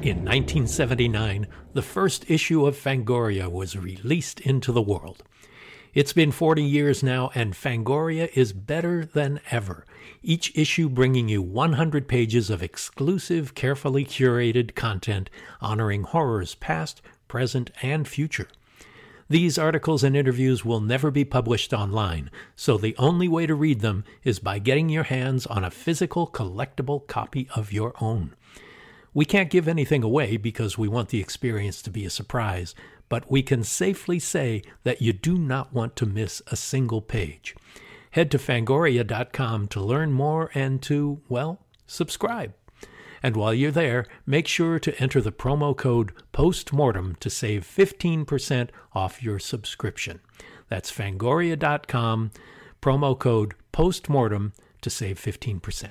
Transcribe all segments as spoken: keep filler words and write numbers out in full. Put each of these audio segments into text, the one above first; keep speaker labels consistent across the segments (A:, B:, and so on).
A: In nineteen seventy-nine, the first issue of Fangoria was released into the world. It's been forty years now, and Fangoria is better than ever, each issue bringing you one hundred pages of exclusive, carefully curated content honoring horrors past, present, and future. These articles and interviews will never be published online, so the only way to read them is by getting your hands on a physical, collectible copy of your own. We can't give anything away because we want the experience to be a surprise, but we can safely say that you do not want to miss a single page. Head to Fangoria dot com to learn more and to, well, subscribe. And while you're there, make sure to enter the promo code POSTMORTEM to save fifteen percent off your subscription. That's Fangoria dot com, promo code POSTMORTEM to save fifteen percent.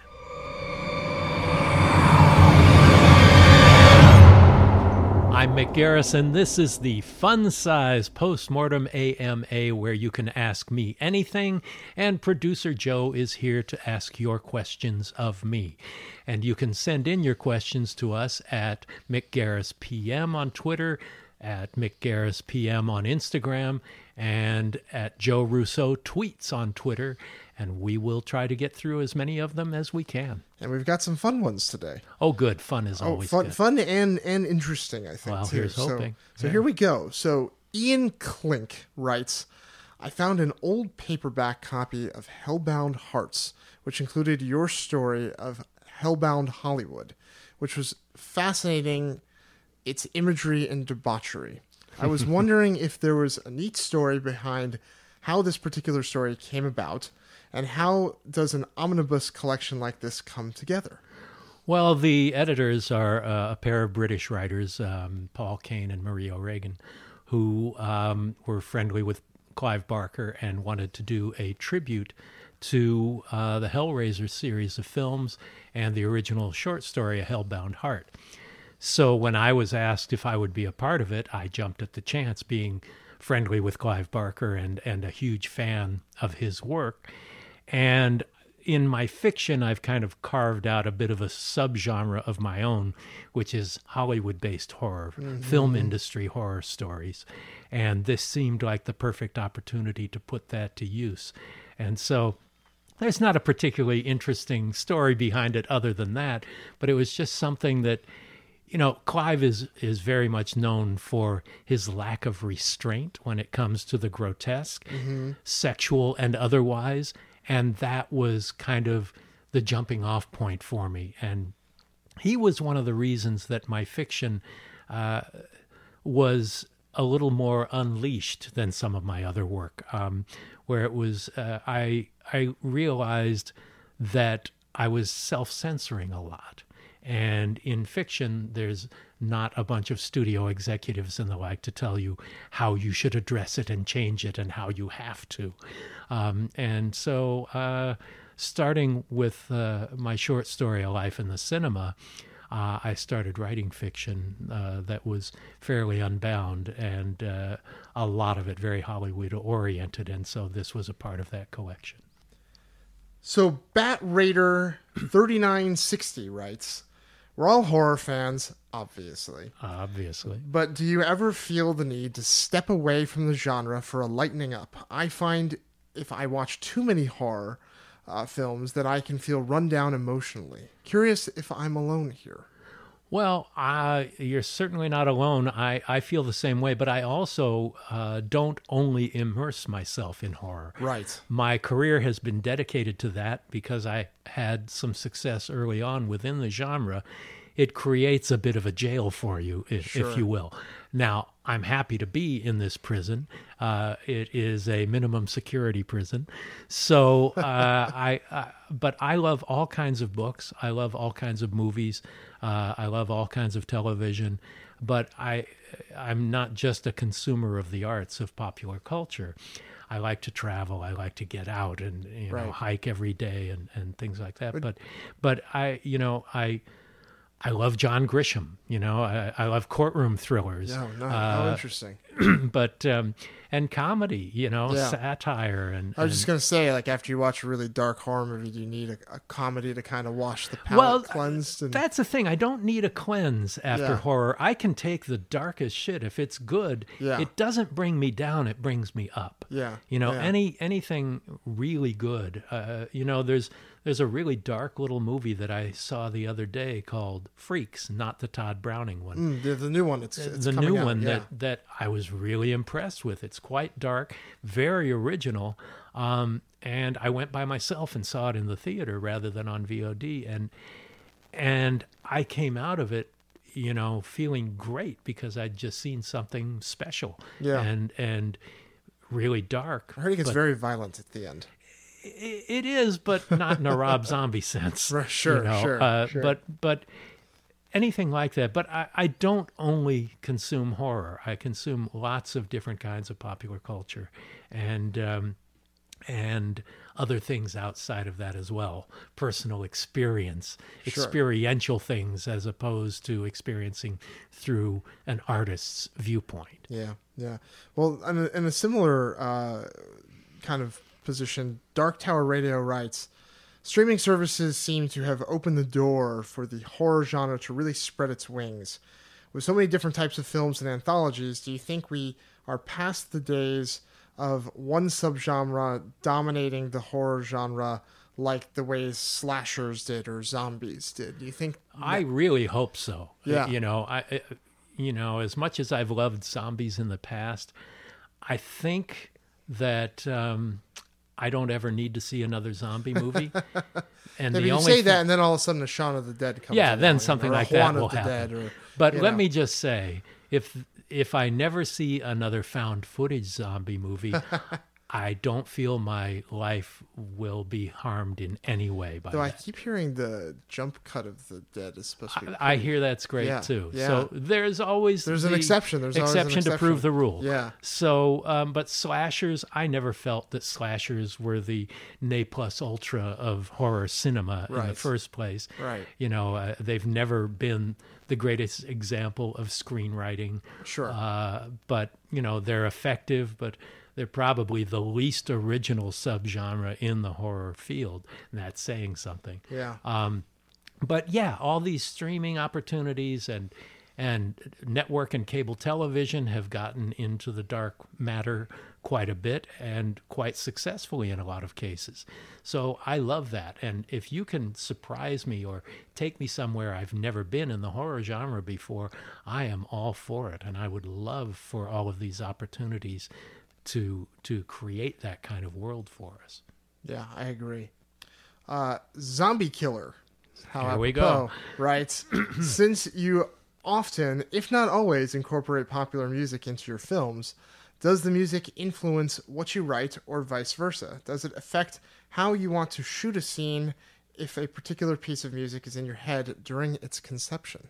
A: I'm Mick Garris, and this is the Fun Size Postmortem A M A, where you can ask me anything, and producer Joe is here to ask your questions of me. And you can send in your questions to us at Mick Garris P M on Twitter, at Mick Garris P M on Instagram, and at Joe Russo Tweets on Twitter, and we will try to get through as many of them as we can.
B: And we've got some fun ones today.
A: Oh, good. Fun is always
B: oh, fun,
A: good.
B: Fun and, and interesting, I think,
A: well,
B: too.
A: Here's hoping.
B: So, so
A: yeah.
B: here we go. So Ian Klink writes, I found an old paperback copy of Hellbound Hearts, which included your story of Hellbound Hollywood, which was fascinating, its imagery and debauchery. I was wondering if there was a neat story behind how this particular story came about, and how does an omnibus collection like this come together?
A: Well, the editors are uh, a pair of British writers, um, Paul Kane and Marie O'Regan, who um, were friendly with Clive Barker and wanted to do a tribute to uh, the Hellraiser series of films and the original short story, A Hellbound Heart. So when I was asked if I would be a part of it, I jumped at the chance, being friendly with Clive Barker and, and a huge fan of his work. And in my fiction, I've kind of carved out a bit of a subgenre of my own, which is Hollywood-based horror, mm-hmm. film industry horror stories. And this seemed like the perfect opportunity to put that to use. And so there's not a particularly interesting story behind it other than that, but it was just something that, you know, Clive is, is very much known for his lack of restraint when it comes to the grotesque, mm-hmm. sexual and otherwise. And that was kind of the jumping off point for me. And he was one of the reasons that my fiction uh, was a little more unleashed than some of my other work, um, where it was, uh, I, I realized that I was self-censoring a lot. And in fiction, there's not a bunch of studio executives and the like to tell you how you should address it and change it and how you have to. Um, and so uh, starting with uh, my short story, A Life in the Cinema, uh, I started writing fiction uh, that was fairly unbound, and uh, a lot of it very Hollywood-oriented, and so this was a part of that collection.
B: So Bat Raider thirty-nine sixty writes, we're all horror fans, obviously.
A: Obviously.
B: But do you ever feel the need to step away from the genre for a lightening up? I find if I watch too many horror uh, films that I can feel run down emotionally. Curious if I'm alone here.
A: Well, uh, you're certainly not alone. I, I feel the same way, but I also uh, don't only immerse myself in horror.
B: Right.
A: My career has been dedicated to that because I had some success early on within the genre. It creates a bit of a jail for you, if,
B: Sure.
A: if you will. Now, I'm happy to be in this prison. Uh, it is a minimum security prison. So, uh, I, I, but I love all kinds of books. I love all kinds of movies. Uh, I love all kinds of television. But I, I'm not just a consumer of the arts of popular culture. I like to travel. I like to get out and you know
B: Right.
A: hike every day and, and things like that. But, but, but I, you know, I. I love John Grisham, you know, I, I love courtroom thrillers.
B: No, no,
A: uh,
B: how interesting.
A: but um, and comedy, you know,
B: Yeah.
A: satire, and,
B: I was
A: and
B: just gonna say, like, after you watch a really dark horror movie, do you need a, a comedy to kind of wash the palate
A: well,
B: cleansed? And
A: that's the thing. I don't need a cleanse after
B: Yeah.
A: horror. I can take the darkest shit if it's good.
B: Yeah.
A: It doesn't bring me down. It brings me up.
B: yeah,
A: You know,
B: yeah.
A: any anything really good. Uh, you know, there's there's a really dark little movie that I saw the other day called Freaks, not the Todd Browning one.
B: Mm, the, the new one. It's, it's
A: the
B: coming
A: new
B: out,
A: one
B: yeah.
A: that, that I was really impressed with. It's quite dark, very original. Um, and I went by myself and saw it in the theater rather than on V O D. And and I came out of it, you know, feeling great because I'd just seen something special.
B: Yeah.
A: And and really dark.
B: I heard it gets
A: but
B: very violent at the end.
A: i- it is, but not in a Rob Zombie sense.
B: Right, sure,
A: you know?
B: sure,
A: uh,
B: sure.
A: But but anything like that. But I, I don't only consume horror. I consume lots of different kinds of popular culture, and um, and other things outside of that as well. Personal experience,
B: Sure.
A: experiential things, as opposed to experiencing through an artist's viewpoint.
B: Yeah, yeah. Well, in a, in a similar uh, kind of position, Dark Tower Radio writes, streaming services seem to have opened the door for the horror genre to really spread its wings. With so many different types of films and anthologies, do you think we are past the days of one subgenre dominating the horror genre like the ways slashers did or zombies did? Do you think...
A: I really hope so.
B: Yeah.
A: You know, I, I- you know, as much as I've loved zombies in the past, I think that um, I don't ever need to see another zombie movie. And
B: Yeah, but
A: the
B: you
A: only
B: say
A: thing-
B: that, and then all of a sudden, a Shaun of the Dead comes.
A: yeah,
B: along,
A: then
B: or
A: something
B: a
A: like
B: Juan
A: that will
B: of the
A: happen.
B: Dead, or,
A: but
B: you
A: let
B: know.
A: me just say, if if I never see another found footage zombie movie, I don't feel my life will be harmed in any way by
B: Though I
A: that.
B: keep hearing the jump cut of the Dead is supposed to be.
A: I hear that's great
B: Yeah,
A: too.
B: yeah.
A: So there's always
B: There's an
A: the
B: exception. There's always an
A: exception to
B: exception.
A: prove the rule.
B: Yeah.
A: So, um, but slashers, I never felt that slashers were the ne plus ultra of horror cinema in the
B: Right.
A: first place.
B: Right.
A: You know, uh, they've never been the greatest example of screenwriting.
B: Sure.
A: Uh, but you know, they're effective, but they're probably the least original subgenre in the horror field. And that's saying something.
B: Yeah.
A: Um, but yeah, all these streaming opportunities and and network and cable television have gotten into the dark matter quite a bit and quite successfully in a lot of cases. So I love that. And if you can surprise me or take me somewhere I've never been in the horror genre before, I am all for it. And I would love for all of these opportunities to to create that kind of world for us.
B: Yeah, I agree. Uh, Zombie Killer. How
A: Here we
B: apropos,
A: go.
B: Right. Since you often, if not always, incorporate popular music into your films, does the music influence what you write or vice versa? Does it affect how you want to shoot a scene if a particular piece of music is in your head during its conception?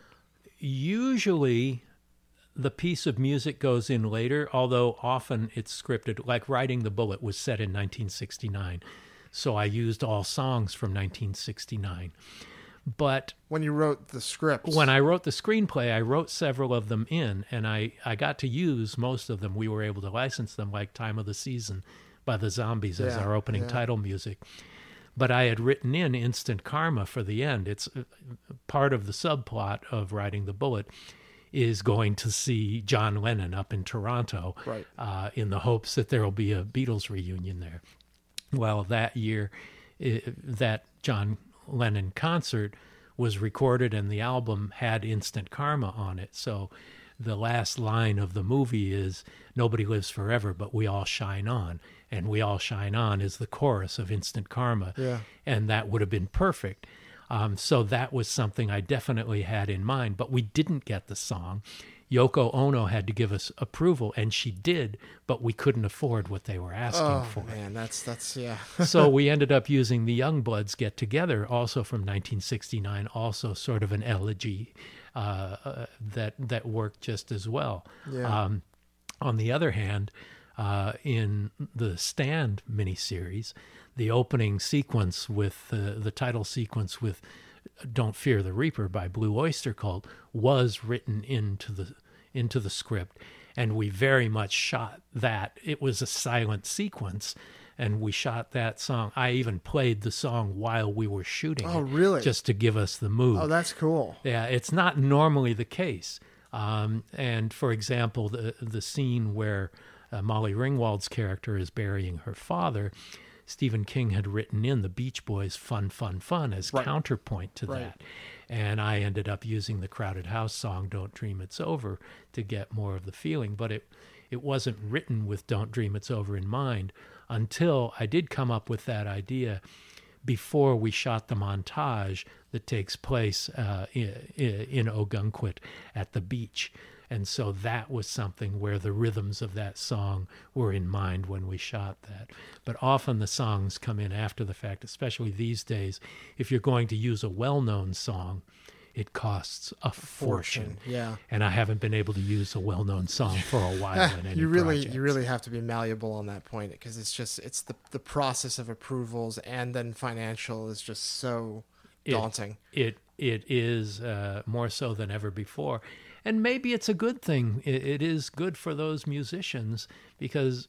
A: Usually the piece of music goes in later, although often it's scripted. Like Riding the Bullet was set in nineteen sixty-nine, so I used all songs from nineteen sixty-nine. But
B: When you wrote the script.
A: when I wrote the screenplay, I wrote several of them in, and I, I got to use most of them. We were able to license them, like Time of the Season by the Zombies as
B: Yeah,
A: our opening
B: yeah.
A: title music. But I had written in Instant Karma for the end. It's uh, part of the subplot of Riding the Bullet is going to see John Lennon up in Toronto,
B: Right.
A: uh, in the hopes that there will be a Beatles reunion there. Well, that year, i that John Lennon concert was recorded and the album had Instant Karma on it. So the last line of the movie is, nobody lives forever, but we all shine on. And we all shine on is the chorus of Instant Karma.
B: Yeah.
A: And that would have been perfect. Um, so that was something I definitely had in mind, but we didn't get the song. Yoko Ono had to give us approval, and she did, but we couldn't afford what they were asking
B: Oh,
A: for.
B: man, that's, that's, yeah.
A: So we ended up using the Youngbloods Get Together, also from nineteen sixty-nine, also sort of an elegy uh, uh, that that worked just as well.
B: Yeah.
A: Um, on the other hand, uh, in the Stand miniseries, the opening sequence with uh, the title sequence with "Don't Fear the Reaper" by Blue Oyster Cult was written into the into the script, And we very much shot that. It was a silent sequence, and we shot that song. I even played the song while we were shooting
B: Oh,
A: it,
B: really?
A: just to give us the mood.
B: Oh, that's cool.
A: Yeah, it's not normally the case. Um, and for example, the the scene where uh, Molly Ringwald's character is burying her father, Stephen King had written in the Beach Boys' Fun, Fun, Fun as
B: Right.
A: counterpoint to
B: Right.
A: that. And I ended up using the Crowded House song, Don't Dream It's Over, to get more of the feeling. But it, it wasn't written with Don't Dream It's Over in mind until I did come up with that idea before we shot the montage that takes place uh, in, in Ogunquit at the beach. And so that was something where the rhythms of that song were in mind when we shot that. But often the songs come in after the fact, especially these days. If you're going to use a well-known song, it costs a fortune.
B: Yeah.
A: And I haven't been able to use a well-known song for a while in any
B: you really
A: projects.
B: you really have to be malleable on that point, because it's just it's the the process of approvals and then financial is just so
A: It-
B: daunting.
A: It it is uh, more so than ever before, and maybe it's a good thing. It, it is good for those musicians because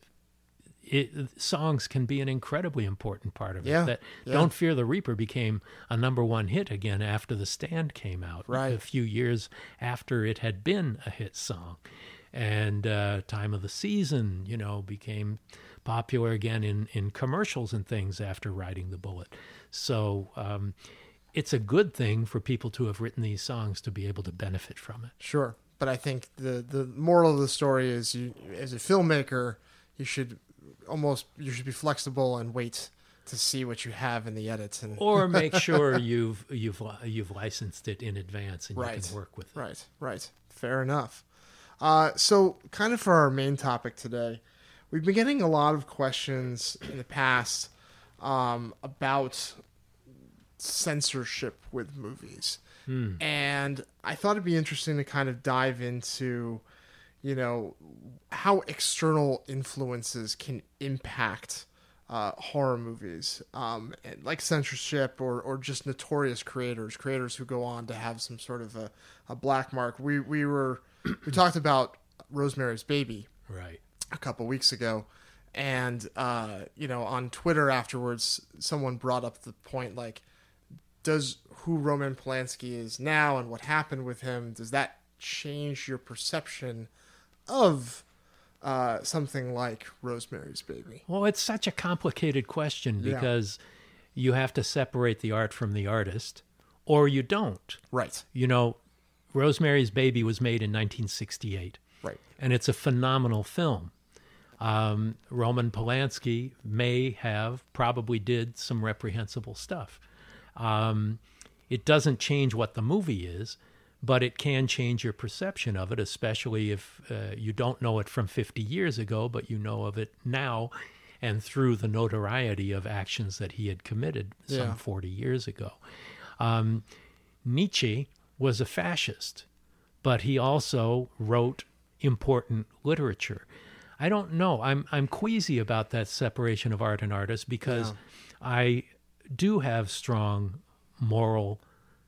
A: it, songs can be an incredibly important part of it.
B: Yeah,
A: That
B: yeah.
A: Don't Fear the Reaper became a number one hit again after The Stand came out,
B: Right.
A: a few years after it had been a hit song. And uh, Time of the Season, you know, became popular again in, in commercials and things after Riding the Bullet. So um, it's a good thing for people to have written these songs to be able to benefit from it.
B: Sure, but I think the the moral of the story is, you as a filmmaker, you should almost you should be flexible and wait to see what you have in the edits, and
A: Or make sure you've you've you've licensed it in advance and
B: Right.
A: you can work with it.
B: Right, right. Fair enough. Uh, so, kind of for our main topic today, we've been getting a lot of questions in the past um, about censorship with movies. And I thought it'd be interesting to kind of dive into, you know, how external influences can impact uh, horror movies, um, and like censorship or, or just notorious creators, creators who go on to have some sort of a, a black mark. We we were we talked about Rosemary's Baby
A: Right.
B: a couple weeks ago, and uh, you know, on Twitter afterwards, someone brought up the point like, does who Roman Polanski is now and what happened with him, does that change your perception of uh, something like Rosemary's Baby?
A: Well, it's such a complicated question
B: Yeah.
A: because you have to separate the art from the artist, or you don't.
B: Right,
A: You know, Rosemary's Baby was made in nineteen sixty-eight,
B: right,
A: and it's a phenomenal film. Um, Roman Polanski may have, probably did some reprehensible stuff. Um, it doesn't change what the movie is, but it can change your perception of it, especially if uh, you don't know it from fifty years ago, but you know of it now and through the notoriety of actions that he had committed some
B: Yeah.
A: forty years ago. Um, Nietzsche was a fascist, but he also wrote important literature. I don't know. I'm I'm queasy about that separation of art and artist because
B: Yeah.
A: I do have strong moral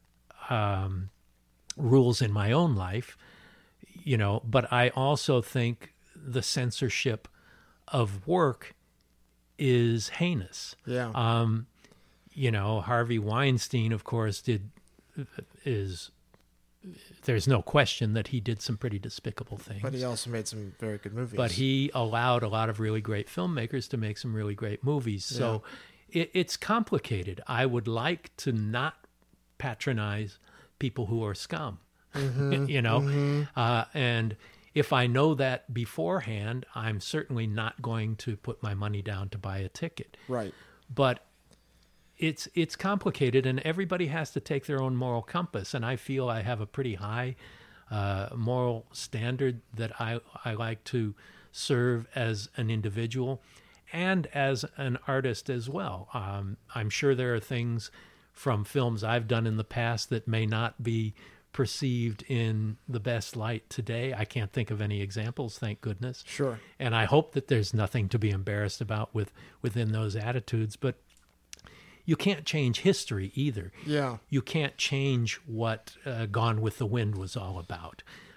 A: um, rules in my own life, you know, but I also think the censorship of work is heinous.
B: yeah,
A: Um, you know, Harvey Weinstein, of course, did is there's no question that he did some pretty despicable things.
B: but he also made some very good movies.
A: But he allowed a lot of really great filmmakers to make some really great movies. So it, it's complicated. I would like to not patronize people who are scum, you know? Uh, and if I know that beforehand, I'm certainly not going to put my money down to buy a ticket.
B: right,
A: But it's it's complicated, and everybody has to take their own moral compass. And I feel I have a pretty high uh, moral standard that I I like to serve as an individual and as an artist as well. Um, I'm sure there are things from films I've done in the past that may not be perceived in the best light today. I can't think of any examples, thank goodness.
B: sure,
A: And I hope that there's nothing to be embarrassed about with within those attitudes. But you can't change history either.
B: yeah,
A: You can't change what uh, Gone with the Wind was all about.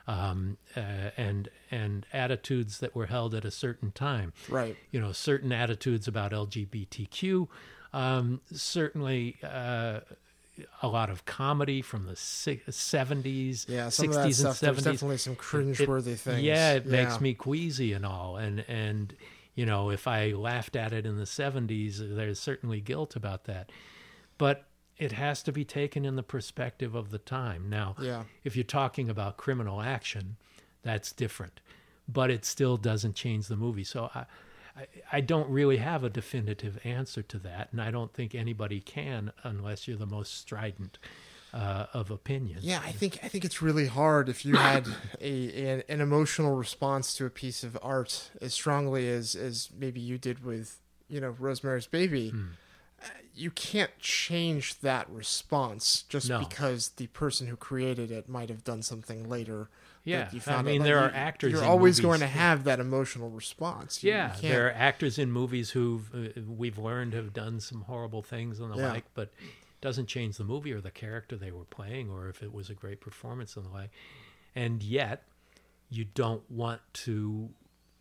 A: um, uh, and and attitudes that were held at a certain time.
B: Right.
A: You know, certain attitudes about L G B T Q, um, certainly uh, a lot of comedy from the seventies,
B: Yeah, some of that
A: sixties, and
B: stuff, there's
A: seventies.
B: definitely some cringeworthy things.
A: Yeah, it
B: Yeah.
A: makes me queasy and all. And, and, you know, if I laughed at it in the seventies, there's certainly guilt about that. But it has to be taken in the perspective of the time. Now,
B: Yeah.
A: if you're talking about criminal action, that's different. But it still doesn't change the movie. So I, I, I don't really have a definitive answer to that, and I don't think anybody can unless you're the most strident uh, of opinion.
B: Yeah, I think I think it's really hard if you had a an, an emotional response to a piece of art as strongly as as maybe you did with, you know, Rosemary's Baby.
A: Hmm.
B: You can't change that response just
A: No.
B: because the person who created it might have done something later.
A: Yeah,
B: that you
A: I
B: found
A: mean,
B: out.
A: there
B: Like,
A: are actors
B: You're
A: in
B: always
A: movies
B: going to
A: that-
B: have that emotional response. You- you
A: Yeah,
B: can't-
A: there are actors in movies who uh, we've learned have done some horrible things and the
B: Yeah.
A: like, but it doesn't change the movie or the character they were playing or if it was a great performance and the like. And yet, you don't want to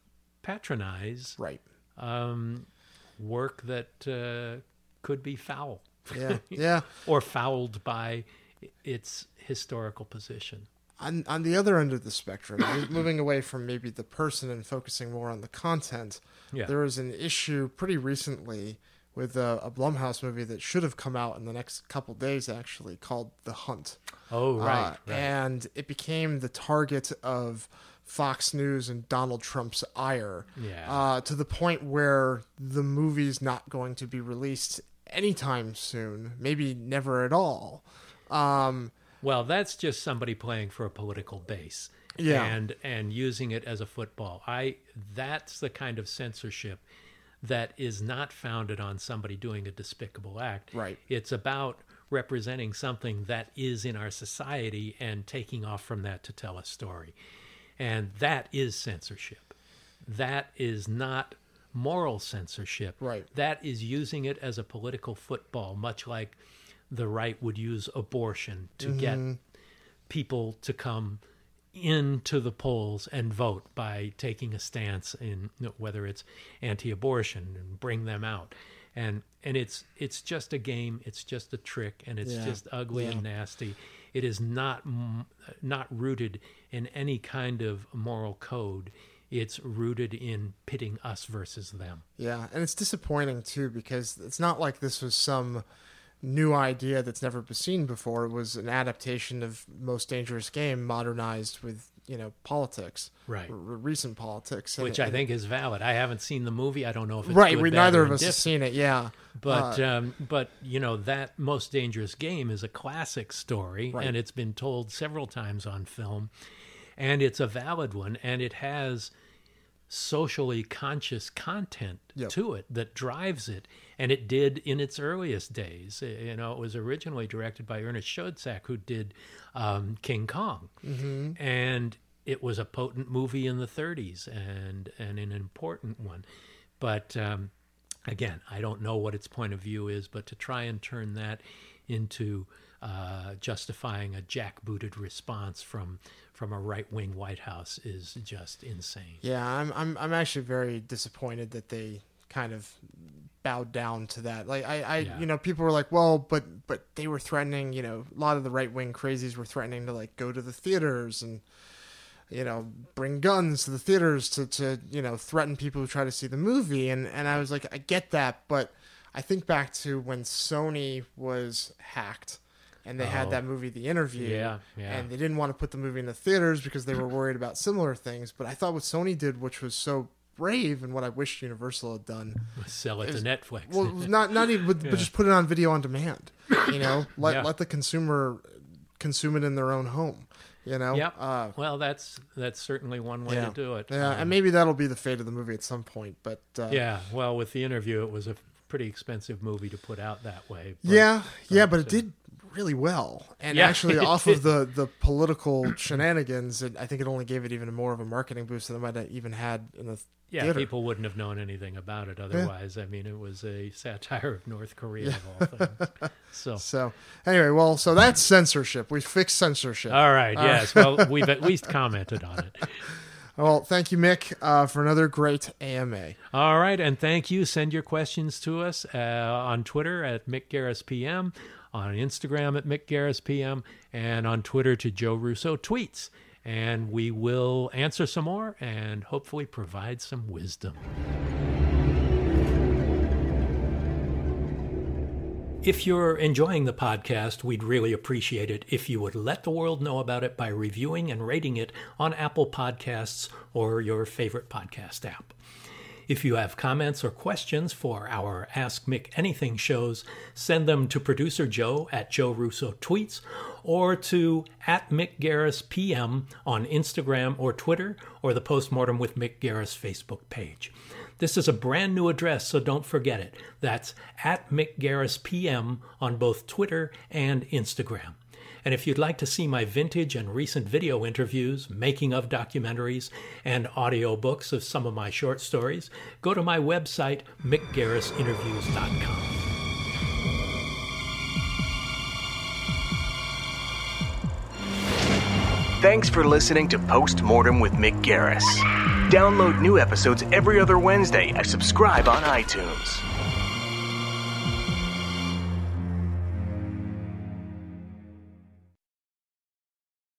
A: patronize
B: Right.
A: um, work that uh, could be foul
B: Yeah. Yeah.
A: or fouled by its historical position.
B: On, on the other end of the spectrum, mo- moving away from maybe the person and focusing more on the content,
A: Yeah.
B: there was an issue pretty recently with a, a Blumhouse movie that should have come out in the next couple days, actually, called The Hunt.
A: Oh, right,
B: Uh,
A: right.
B: And it became the target of Fox News and Donald Trump's ire,
A: Yeah.
B: uh, to the point where the movie's not going to be released anytime soon, maybe never at all. Um,
A: Well, that's just somebody playing for a political base,
B: Yeah.
A: and and using it as a football. I that's the kind of censorship that is not founded on somebody doing a despicable act.
B: Right.
A: It's about representing something that is in our society and taking off from that to tell a story, and that is censorship. That is not moral censorship.
B: Right.
A: That is using it as a political football, much like the right would use abortion to get people to come into the polls and vote by taking a stance in, you know, whether it's anti-abortion, and bring them out. And and it's it's just a game, it's just a trick, and it's
B: Yeah.
A: just ugly
B: Yeah.
A: and nasty. It is not m- not rooted in any kind of moral code. It's rooted in pitting us versus them.
B: Yeah, and it's disappointing too because it's not like this was some new idea that's never been seen before. It was an adaptation of Most Dangerous Game modernized with, you know, politics,
A: Right.
B: r- recent politics, and-
A: Which I
B: and-
A: think is valid. I haven't seen the movie. I don't know if it's
B: right.
A: good,
B: We
A: bad,
B: neither
A: or
B: of us have
A: indifferent.
B: seen it. Yeah,
A: But
B: Uh,
A: um, but you know, that Most Dangerous Game is a classic story,
B: Right.
A: and it's been told several times on film, and it's a valid one, and it has socially conscious content
B: Yep.
A: to it that drives it, and it did in its earliest days. You know, it was originally directed by Ernest Schoedsack, who did um, King Kong,
B: mhm.
A: and it was a potent movie in the thirties and and an important one. But um, again, I don't know what its point of view is, but to try and turn that into uh, justifying a jackbooted response from from a right-wing White House is just insane.
B: Yeah, I'm I'm I'm actually very disappointed that they kind of bowed down to that. Like I, I
A: Yeah.
B: you know, people were like, well, but but they were threatening, you know, a lot of the right wing crazies were threatening to like go to the theaters and, you know, bring guns to the theaters to, to you know, threaten people who try to see the movie. And, and I was like, I get that, but I think back to when Sony was hacked and they
A: Oh.
B: had that movie, The Interview.
A: Yeah, yeah.
B: And they didn't want to put the movie in the theaters because they were worried about similar things. But I thought what Sony did, which was so brave and what I wish Universal had done,
A: Sell it
B: Is-
A: to Netflix.
B: well, not not even, but,
A: Yeah.
B: but just put it on video on demand. You know, let
A: Yeah.
B: let the consumer consume it in their own home. You know,
A: Yep.
B: uh,
A: Well, that's that's certainly one way
B: yeah,
A: to do it.
B: Yeah,
A: Um,
B: and maybe that'll be the fate of the movie at some point. But uh,
A: yeah. Well, with The Interview, it was a pretty expensive movie to put out that way. But,
B: yeah, yeah, but it
A: uh,
B: did really well. And
A: Yeah,
B: actually,
A: it
B: off
A: did.
B: of the, the political shenanigans, it, I think it only gave it even more of a marketing boost than it might have even had in the
A: Yeah,
B: theater.
A: people wouldn't have known anything about it otherwise. I mean, it was a satire of North Korea of all things. So,
B: So, anyway, well, so that's censorship. We fixed censorship.
A: all right,
B: Uh,
A: yes. Well, we've at least commented on it.
B: Well, thank you, Mick, uh, for another great A M A.
A: All right, and thank you. Send your questions to us uh, on Twitter at Mick Garris P M, on Instagram at Mick Garris P M, and on Twitter to Joe Russo Tweets. And we will answer some more and hopefully provide some wisdom. If you're enjoying the podcast, we'd really appreciate it if you would let the world know about it by reviewing and rating it on Apple Podcasts or your favorite podcast app. If you have comments or questions for our Ask Mick Anything shows, send them to producer Joe at Joe Russo Tweets or to at Mick Garris P M on Instagram or Twitter or the Postmortem with Mick Garris Facebook page. This is a brand new address, so don't forget it. That's at Mick Garris P M on both Twitter and Instagram. And if you'd like to see my vintage and recent video interviews, making of documentaries, and audiobooks of some of my short stories, go to my website, mick garris interviews dot com.
C: Thanks for listening to Postmortem with Mick Garris. Download new episodes every other Wednesday and subscribe on iTunes.